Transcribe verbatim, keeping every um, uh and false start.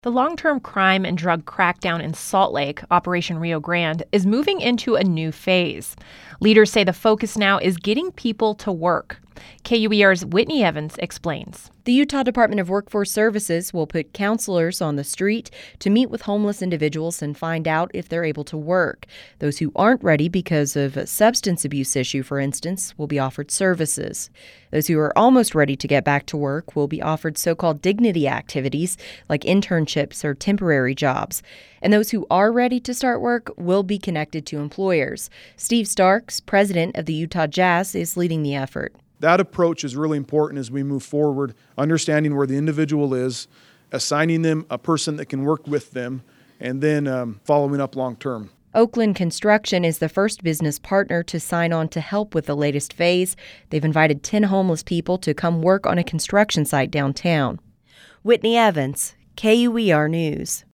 The long-term crime and drug crackdown in Salt Lake, Operation Rio Grande, is moving into a new phase. Leaders say the focus now is getting people to work. K U E R's Whitney Evans explains. The Utah Department of Workforce Services will put counselors on the street to meet with homeless individuals and find out if they're able to work. Those who aren't ready because of a substance abuse issue, for instance, will be offered services. Those who are almost ready to get back to work will be offered so-called dignity activities like internships or temporary jobs. And those who are ready to start work will be connected to employers. Steve Starks, president of the Utah Jazz, is leading the effort. That approach is really important as we move forward, understanding where the individual is, assigning them a person that can work with them, and then um, following up long term. Oakland Construction is the first business partner to sign on to help with the latest phase. They've invited ten homeless people to come work on a construction site downtown. Whitney Evans, K U E R News.